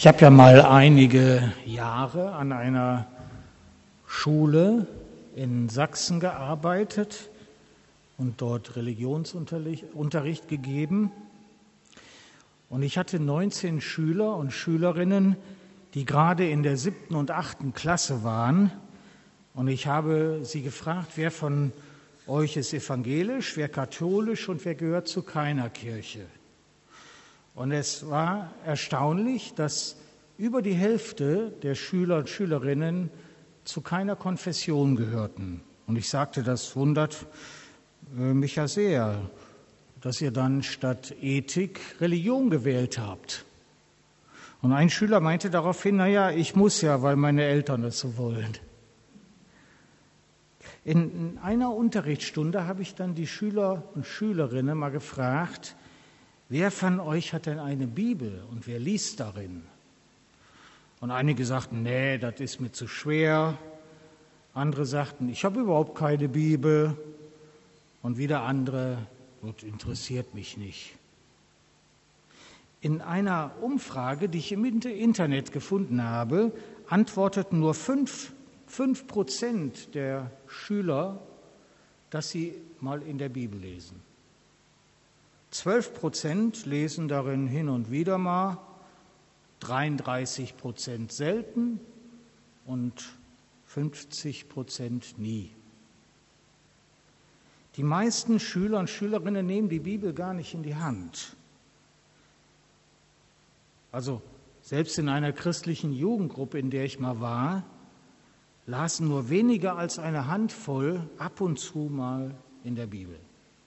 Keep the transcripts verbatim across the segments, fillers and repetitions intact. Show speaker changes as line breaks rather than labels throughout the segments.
Ich habe ja mal einige Jahre an einer Schule in Sachsen gearbeitet und dort Religionsunterricht gegeben. Und ich hatte neunzehn Schüler und Schülerinnen, die gerade in der siebten und achten Klasse waren. Und ich habe sie gefragt, wer von euch ist evangelisch, wer katholisch und wer gehört zu keiner Kirche. Und es war erstaunlich, dass über die Hälfte der Schüler und Schülerinnen zu keiner Konfession gehörten. Und ich sagte, das wundert mich ja sehr, dass ihr dann statt Ethik Religion gewählt habt. Und ein Schüler meinte daraufhin, naja, ich muss ja, weil meine Eltern das so wollen. In einer Unterrichtsstunde habe ich dann die Schüler und Schülerinnen mal gefragt, wer von euch hat denn eine Bibel und wer liest darin? Und einige sagten, nee, das ist mir zu schwer. Andere sagten, ich habe überhaupt keine Bibel. Und wieder andere, das interessiert mich nicht. In einer Umfrage, die ich im Internet gefunden habe, antworteten nur fünf, fünf Prozent der Schüler, dass sie mal in der Bibel lesen. Zwölf Prozent lesen darin hin und wieder mal, dreiunddreißig Prozent selten und fünfzig Prozent nie. Die meisten Schüler und Schülerinnen nehmen die Bibel gar nicht in die Hand. Also selbst in einer christlichen Jugendgruppe, in der ich mal war, lasen nur weniger als eine Handvoll ab und zu mal in der Bibel.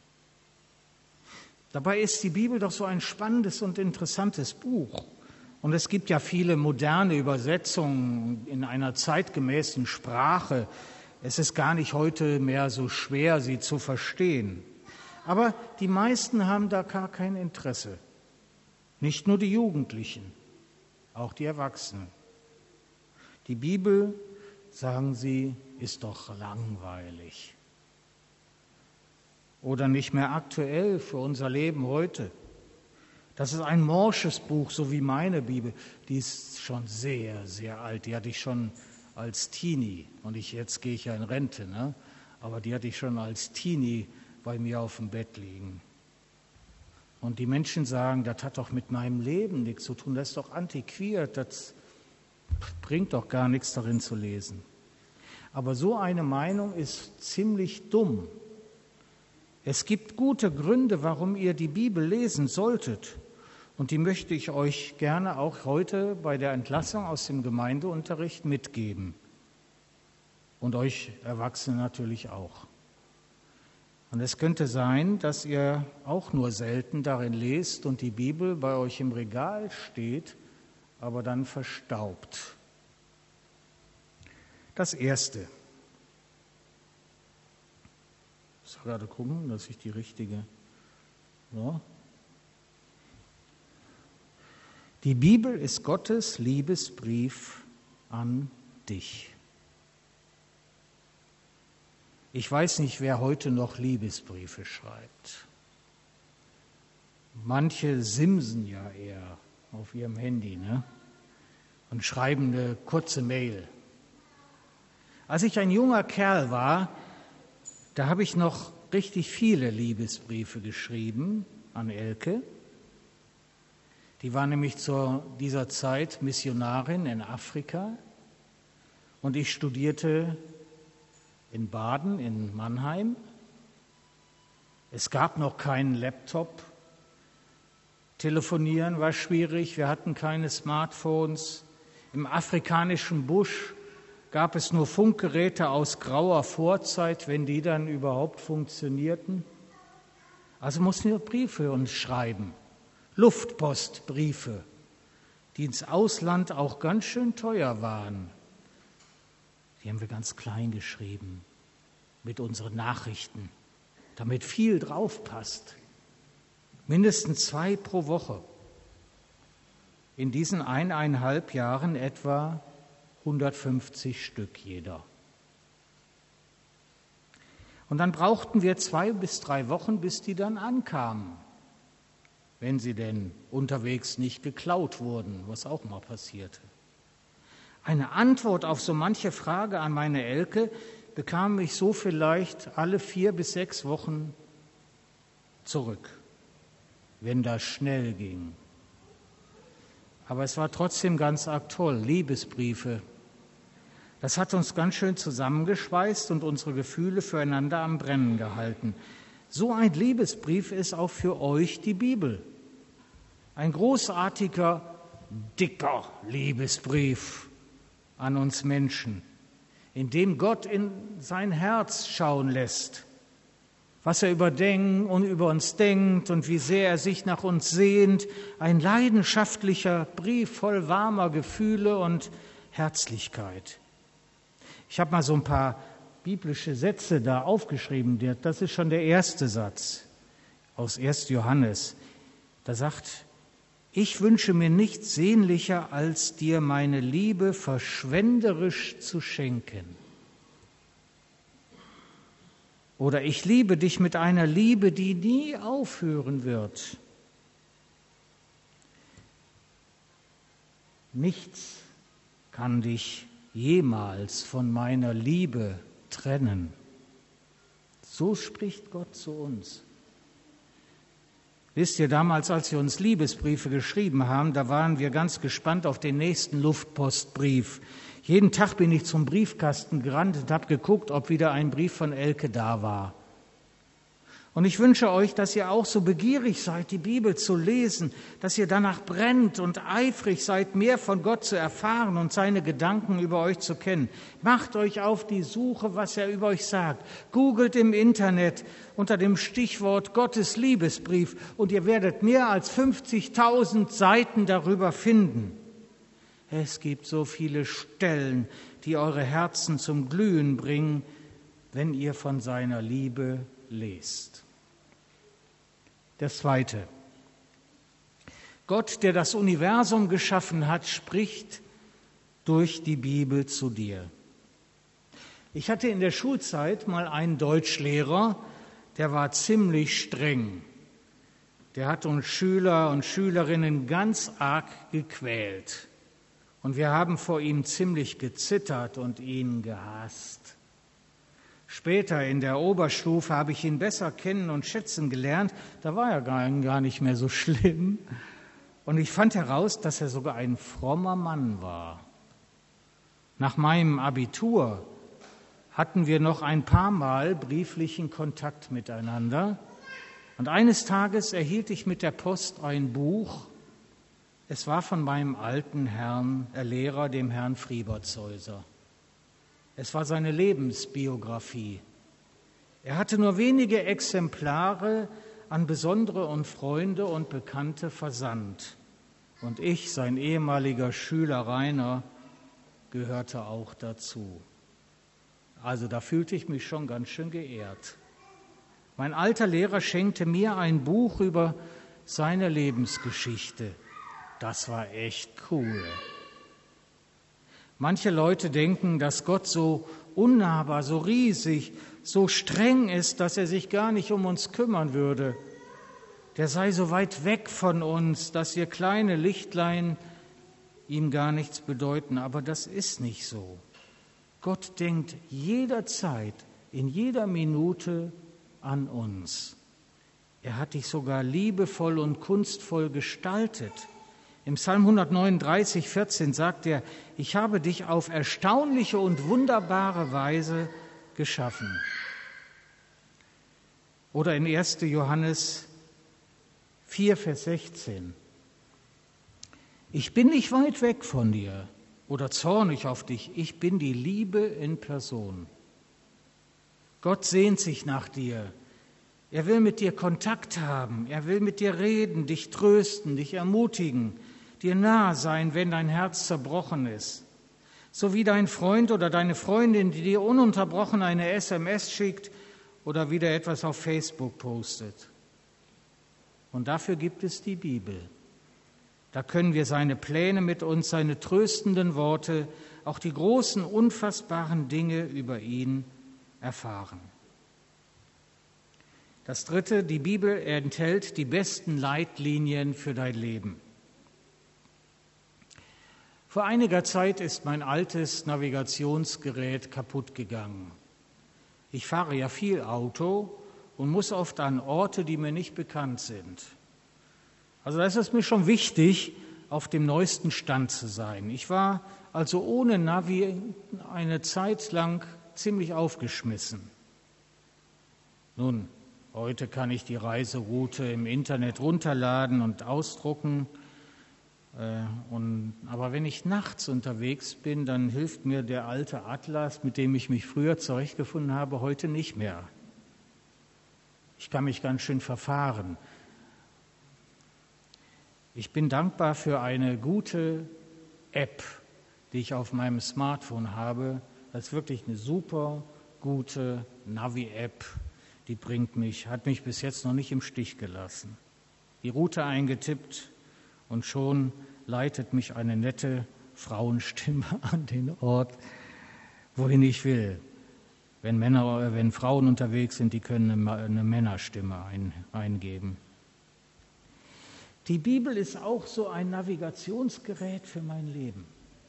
Dabei ist die Bibel doch so ein spannendes und interessantes Buch. Und es gibt ja viele moderne Übersetzungen in einer zeitgemäßen Sprache. Es ist gar nicht heute mehr so schwer, sie zu verstehen. Aber die meisten haben da gar kein Interesse. Nicht nur die Jugendlichen, auch die Erwachsenen. Die Bibel, sagen sie, ist doch langweilig. Oder nicht mehr aktuell für unser Leben heute. Das ist ein morsches Buch, so wie meine Bibel. Die ist schon sehr, sehr alt. Die hatte ich schon als Teenie. Und ich, jetzt gehe ich ja in Rente, ne? Aber die hatte ich schon als Teenie bei mir auf dem Bett liegen. Und die Menschen sagen, das hat doch mit meinem Leben nichts zu tun. Das ist doch antiquiert. Das bringt doch gar nichts darin zu lesen. Aber so eine Meinung ist ziemlich dumm. Es gibt gute Gründe, warum ihr die Bibel lesen solltet. Und die möchte ich euch gerne auch heute bei der Entlassung aus dem Gemeindeunterricht mitgeben. Und euch Erwachsene natürlich auch. Und es könnte sein, dass ihr auch nur selten darin lest und die Bibel bei euch im Regal steht, aber dann verstaubt. Das Erste. Ich muss gerade gucken, dass ich die richtige... So. Die Bibel ist Gottes Liebesbrief an dich. Ich weiß nicht, wer heute noch Liebesbriefe schreibt. Manche simsen ja eher auf ihrem Handy, ne? Und schreiben eine kurze Mail. Als ich ein junger Kerl war, da habe ich noch richtig viele Liebesbriefe geschrieben an Elke. Die war nämlich zu dieser Zeit Missionarin in Afrika und ich studierte in Baden, in Mannheim. Es gab noch keinen Laptop. Telefonieren war schwierig, wir hatten keine Smartphones. Im afrikanischen Busch gab es nur Funkgeräte aus grauer Vorzeit, wenn die dann überhaupt funktionierten. Also mussten wir Briefe uns schreiben. Luftpostbriefe, die ins Ausland auch ganz schön teuer waren. Die haben wir ganz klein geschrieben mit unseren Nachrichten, damit viel drauf passt. Mindestens zwei pro Woche. In diesen eineinhalb Jahren etwa hundertfünfzig Stück jeder. Und dann brauchten wir zwei bis drei Wochen, bis die dann ankamen. wenn sie denn unterwegs nicht geklaut wurden, was auch mal passierte. Eine Antwort auf so manche Frage an meine Elke bekam ich so vielleicht alle vier bis sechs Wochen zurück, wenn das schnell ging. Aber es war trotzdem ganz arg toll, Liebesbriefe. Das hat uns ganz schön zusammengeschweißt und unsere Gefühle füreinander am Brennen gehalten. So ein Liebesbrief ist auch für euch die Bibel. Ein großartiger, dicker Liebesbrief an uns Menschen, in dem Gott in sein Herz schauen lässt, was er über den und über uns denkt und wie sehr er sich nach uns sehnt. Ein leidenschaftlicher Brief voll warmer Gefühle und Herzlichkeit. Ich habe mal so ein paar biblische Sätze da aufgeschrieben. Das ist schon der erste Satz aus erster Johannes. Da sagt: Ich wünsche mir nichts sehnlicher, als dir meine Liebe verschwenderisch zu schenken. Oder ich liebe dich mit einer Liebe, die nie aufhören wird. Nichts kann dich jemals von meiner Liebe trennen. So spricht Gott zu uns. Wisst ihr, damals, als wir uns Liebesbriefe geschrieben haben, da waren wir ganz gespannt auf den nächsten Luftpostbrief. Jeden Tag bin ich zum Briefkasten gerannt und habe geguckt, ob wieder ein Brief von Elke da war. Und ich wünsche euch, dass ihr auch so begierig seid, die Bibel zu lesen, dass ihr danach brennt und eifrig seid, mehr von Gott zu erfahren und seine Gedanken über euch zu kennen. Macht euch auf die Suche, was er über euch sagt. Googelt im Internet unter dem Stichwort Gottes Liebesbrief und ihr werdet mehr als fünfzigtausend Seiten darüber finden. Es gibt so viele Stellen, die eure Herzen zum Glühen bringen, wenn ihr von seiner Liebe lest. Das Zweite. Gott, der das Universum geschaffen hat, spricht durch die Bibel zu dir. Ich hatte in der Schulzeit mal einen Deutschlehrer, der war ziemlich streng. Der hat uns Schüler und Schülerinnen ganz arg gequält. Und wir haben vor ihm ziemlich gezittert und ihn gehasst. Später in der Oberstufe habe ich ihn besser kennen und schätzen gelernt. Da war er gar nicht mehr so schlimm. Und ich fand heraus, dass er sogar ein frommer Mann war. Nach meinem Abitur hatten wir noch ein paar Mal brieflichen Kontakt miteinander. Und eines Tages erhielt ich mit der Post ein Buch. Es war von meinem alten Herrn, äh Lehrer, dem Herrn Friebertshäuser. Es war seine Lebensbiografie. Er hatte nur wenige Exemplare an Besondere und Freunde und Bekannte versandt. Und ich, sein ehemaliger Schüler Rainer, gehörte auch dazu. Also da fühlte ich mich schon ganz schön geehrt. Mein alter Lehrer schenkte mir ein Buch über seine Lebensgeschichte. Das war echt cool. Manche Leute denken, dass Gott so unnahbar, so riesig, so streng ist, dass er sich gar nicht um uns kümmern würde. Der sei so weit weg von uns, dass wir kleine Lichtlein ihm gar nichts bedeuten. Aber das ist nicht so. Gott denkt jederzeit, in jeder Minute an uns. Er hat dich sogar liebevoll und kunstvoll gestaltet. Im Psalm hundertneununddreißig, vierzehn sagt er: Ich habe dich auf erstaunliche und wunderbare Weise geschaffen. Oder in erster Johannes vier, Vers sechzehn: Ich bin nicht weit weg von dir oder zornig auf dich, ich bin die Liebe in Person. Gott sehnt sich nach dir. Er will mit dir Kontakt haben, er will mit dir reden, dich trösten, dich ermutigen, dir nahe sein, wenn dein Herz zerbrochen ist. So wie dein Freund oder deine Freundin, die dir ununterbrochen eine S M S schickt oder wieder etwas auf Facebook postet. Und dafür gibt es die Bibel. Da können wir seine Pläne mit uns, seine tröstenden Worte, auch die großen, unfassbaren Dinge über ihn erfahren. Das Dritte, die Bibel enthält die besten Leitlinien für dein Leben. Vor einiger Zeit ist mein altes Navigationsgerät kaputt gegangen. Ich fahre ja viel Auto und muss oft an Orte, die mir nicht bekannt sind. Also da ist es mir schon wichtig, auf dem neuesten Stand zu sein. Ich war also ohne Navi eine Zeit lang ziemlich aufgeschmissen. Nun, heute kann ich die Reiseroute im Internet runterladen und ausdrucken. Äh, und, aber wenn ich nachts unterwegs bin, dann hilft mir der alte Atlas, mit dem ich mich früher zurechtgefunden habe, heute nicht mehr. Ich kann mich ganz schön verfahren. Ich bin dankbar für eine gute App, die ich auf meinem Smartphone habe. Das ist wirklich eine super gute Navi-App. Die bringt mich, hat mich bis jetzt noch nicht im Stich gelassen. Die Route eingetippt und schon leitet mich eine nette Frauenstimme an den Ort, wohin ich will. Wenn Männer, wenn Frauen unterwegs sind, die können eine, eine Männerstimme ein, eingeben. Die Bibel ist auch so ein Navigationsgerät für mein Leben.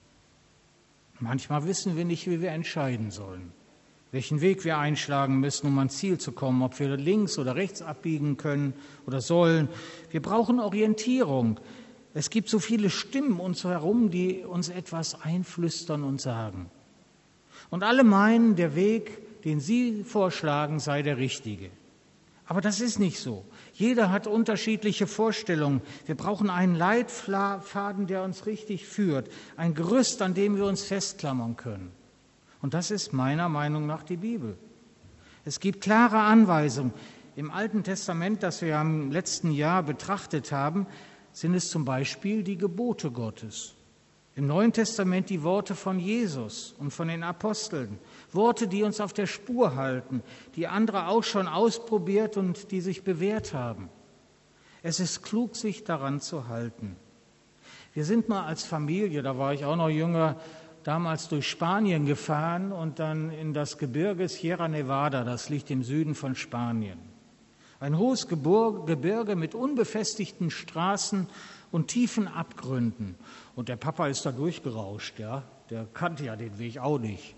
Manchmal wissen wir nicht, wie wir entscheiden sollen, welchen Weg wir einschlagen müssen, um ans Ziel zu kommen, ob wir links oder rechts abbiegen können oder sollen. Wir brauchen Orientierung. Es gibt so viele Stimmen um uns herum, die uns etwas einflüstern und sagen. Und alle meinen, der Weg, den sie vorschlagen, sei der richtige. Aber das ist nicht so. Jeder hat unterschiedliche Vorstellungen. Wir brauchen einen Leitfaden, der uns richtig führt, ein Gerüst, an dem wir uns festklammern können. Und das ist meiner Meinung nach die Bibel. Es gibt klare Anweisungen. Im Alten Testament, das wir im letzten Jahr betrachtet haben, sind es zum Beispiel die Gebote Gottes. Im Neuen Testament die Worte von Jesus und von den Aposteln. Worte, die uns auf der Spur halten, die andere auch schon ausprobiert und die sich bewährt haben. Es ist klug, sich daran zu halten. Wir sind mal als Familie, da war ich auch noch jünger, damals durch Spanien gefahren und dann in das Gebirge Sierra Nevada, das liegt im Süden von Spanien. Ein hohes Gebirge mit unbefestigten Straßen und tiefen Abgründen. Und der Papa ist da durchgerauscht, ja, der kannte ja den Weg auch nicht.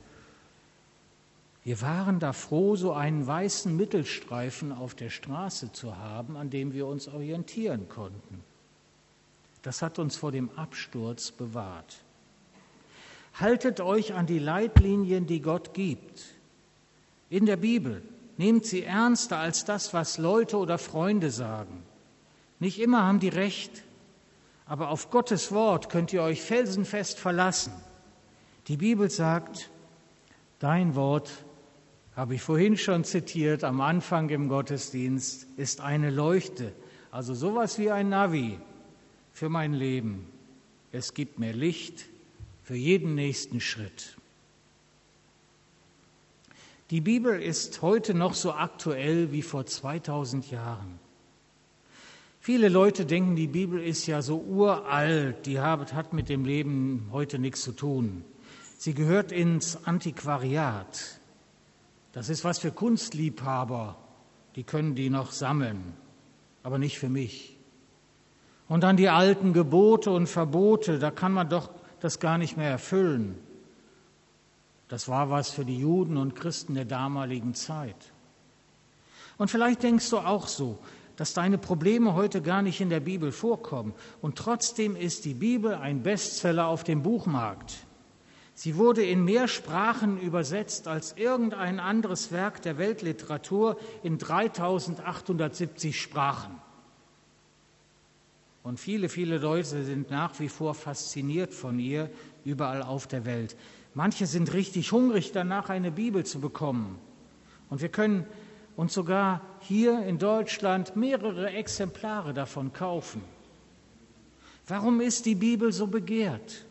Wir waren da froh, so einen weißen Mittelstreifen auf der Straße zu haben, an dem wir uns orientieren konnten. Das hat uns vor dem Absturz bewahrt. Haltet euch an die Leitlinien, die Gott gibt. In der Bibel. Nehmt sie ernster als das, was Leute oder Freunde sagen. Nicht immer haben die recht, aber auf Gottes Wort könnt ihr euch felsenfest verlassen. Die Bibel sagt, dein Wort, habe ich vorhin schon zitiert, am Anfang im Gottesdienst, ist eine Leuchte, also sowas wie ein Navi für mein Leben. Es gibt mir Licht für jeden nächsten Schritt. Die Bibel ist heute noch so aktuell wie vor zweitausend Jahren. Viele Leute denken, die Bibel ist ja so uralt, die hat mit dem Leben heute nichts zu tun. Sie gehört ins Antiquariat. Das ist was für Kunstliebhaber, die können die noch sammeln, aber nicht für mich. Und dann die alten Gebote und Verbote, da kann man doch das gar nicht mehr erfüllen. Das war was für die Juden und Christen der damaligen Zeit. Und vielleicht denkst du auch so, dass deine Probleme heute gar nicht in der Bibel vorkommen. Und trotzdem ist die Bibel ein Bestseller auf dem Buchmarkt. Sie wurde in mehr Sprachen übersetzt als irgendein anderes Werk der Weltliteratur in dreitausendachthundertsiebzig Sprachen. Und viele, viele Leute sind nach wie vor fasziniert von ihr überall auf der Welt. Manche sind richtig hungrig danach, eine Bibel zu bekommen. Und wir können uns sogar hier in Deutschland mehrere Exemplare davon kaufen. Warum ist die Bibel so begehrt?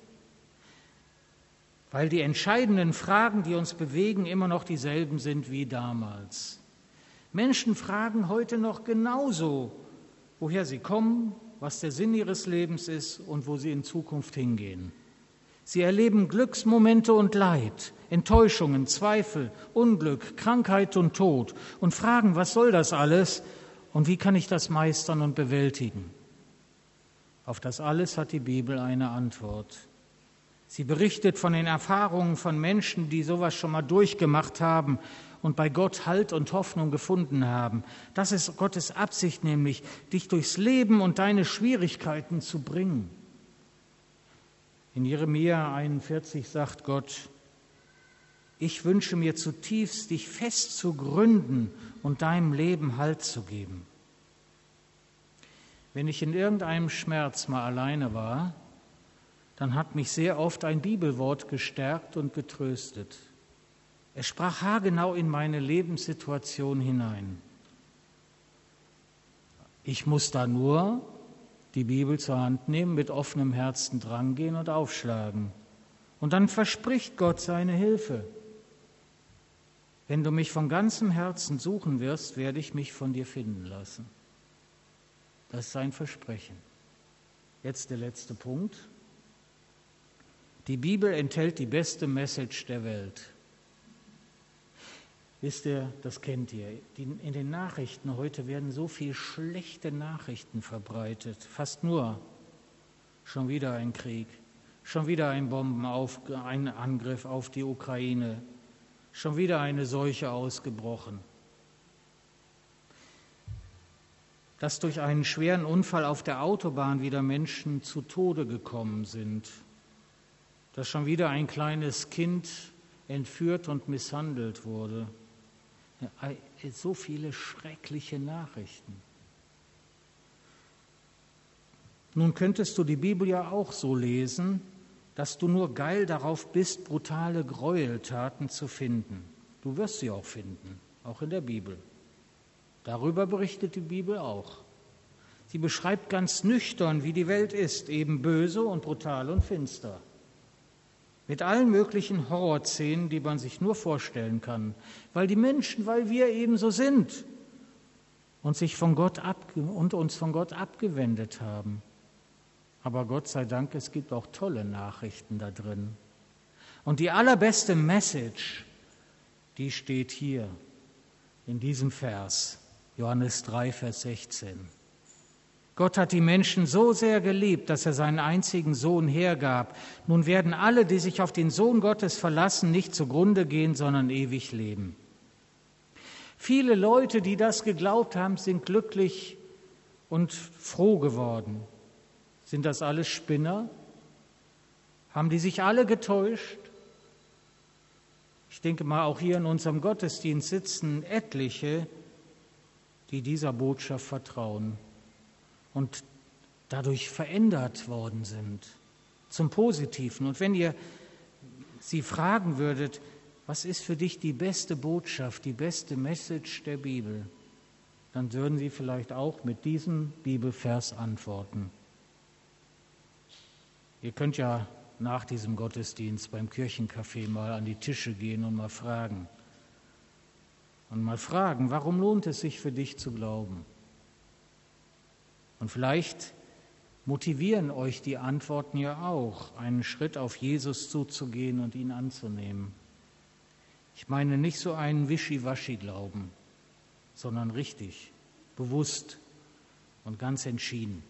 Weil die entscheidenden Fragen, die uns bewegen, immer noch dieselben sind wie damals. Menschen fragen heute noch genauso, woher sie kommen, was der Sinn ihres Lebens ist und wo sie in Zukunft hingehen. Sie erleben Glücksmomente und Leid, Enttäuschungen, Zweifel, Unglück, Krankheit und Tod und fragen, was soll das alles und wie kann ich das meistern und bewältigen? Auf das alles hat die Bibel eine Antwort. Sie berichtet von den Erfahrungen von Menschen, die sowas schon mal durchgemacht haben und bei Gott Halt und Hoffnung gefunden haben. Das ist Gottes Absicht, nämlich dich durchs Leben und deine Schwierigkeiten zu bringen. In Jeremia einundvierzig sagt Gott, ich wünsche mir zutiefst, dich fest zu gründen und deinem Leben Halt zu geben. Wenn ich in irgendeinem Schmerz mal alleine war, dann hat mich sehr oft ein Bibelwort gestärkt und getröstet. Es sprach haargenau in meine Lebenssituation hinein. Ich muss da nur die Bibel zur Hand nehmen, mit offenem Herzen drangehen und aufschlagen. Und dann verspricht Gott seine Hilfe. Wenn du mich von ganzem Herzen suchen wirst, werde ich mich von dir finden lassen. Das ist sein Versprechen. Jetzt der letzte Punkt. Die Bibel enthält die beste Message der Welt. Wisst ihr, das kennt ihr. In den Nachrichten heute werden so viele schlechte Nachrichten verbreitet. Fast nur. Schon wieder ein Krieg, schon wieder ein Bombenauf, ein Angriff auf die Ukraine, schon wieder eine Seuche ausgebrochen. Dass durch einen schweren Unfall auf der Autobahn wieder Menschen zu Tode gekommen sind. Dass schon wieder ein kleines Kind entführt und misshandelt wurde. So viele schreckliche Nachrichten. Nun könntest du die Bibel ja auch so lesen, dass du nur geil darauf bist, brutale Gräueltaten zu finden. Du wirst sie auch finden, auch in der Bibel. Darüber berichtet die Bibel auch. Sie beschreibt ganz nüchtern, wie die Welt ist, eben böse und brutal und finster. Mit allen möglichen Horrorszenen, die man sich nur vorstellen kann, weil die Menschen, weil wir eben so sind und, sich von Gott abge- und uns von Gott abgewendet haben. Aber Gott sei Dank, es gibt auch tolle Nachrichten da drin. Und die allerbeste Message, die steht hier in diesem Vers, Johannes drei, Vers sechzehn. Gott hat die Menschen so sehr geliebt, dass er seinen einzigen Sohn hergab. Nun werden alle, die sich auf den Sohn Gottes verlassen, nicht zugrunde gehen, sondern ewig leben. Viele Leute, die das geglaubt haben, sind glücklich und froh geworden. Sind das alles Spinner? Haben die sich alle getäuscht? Ich denke mal, auch hier in unserem Gottesdienst sitzen etliche, die dieser Botschaft vertrauen und dadurch verändert worden sind zum Positiven. Und wenn ihr sie fragen würdet, was ist für dich die beste Botschaft, die beste Message der Bibel, dann würden sie vielleicht auch mit diesem Bibelvers antworten. Ihr könnt ja nach diesem Gottesdienst beim Kirchencafé mal an die Tische gehen und mal fragen. Und mal fragen, warum lohnt es sich für dich zu glauben? Und vielleicht motivieren euch die Antworten ja auch, einen Schritt auf Jesus zuzugehen und ihn anzunehmen. Ich meine nicht so einen Wischiwaschi-Glauben, sondern richtig, bewusst und ganz entschieden.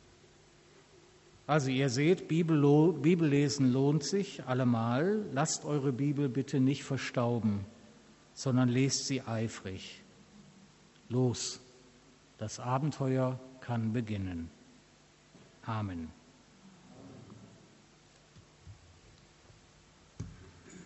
Also ihr seht, Bibel, Bibellesen lohnt sich allemal. Lasst eure Bibel bitte nicht verstauben, sondern lest sie eifrig. Los, das Abenteuer kann beginnen. Amen.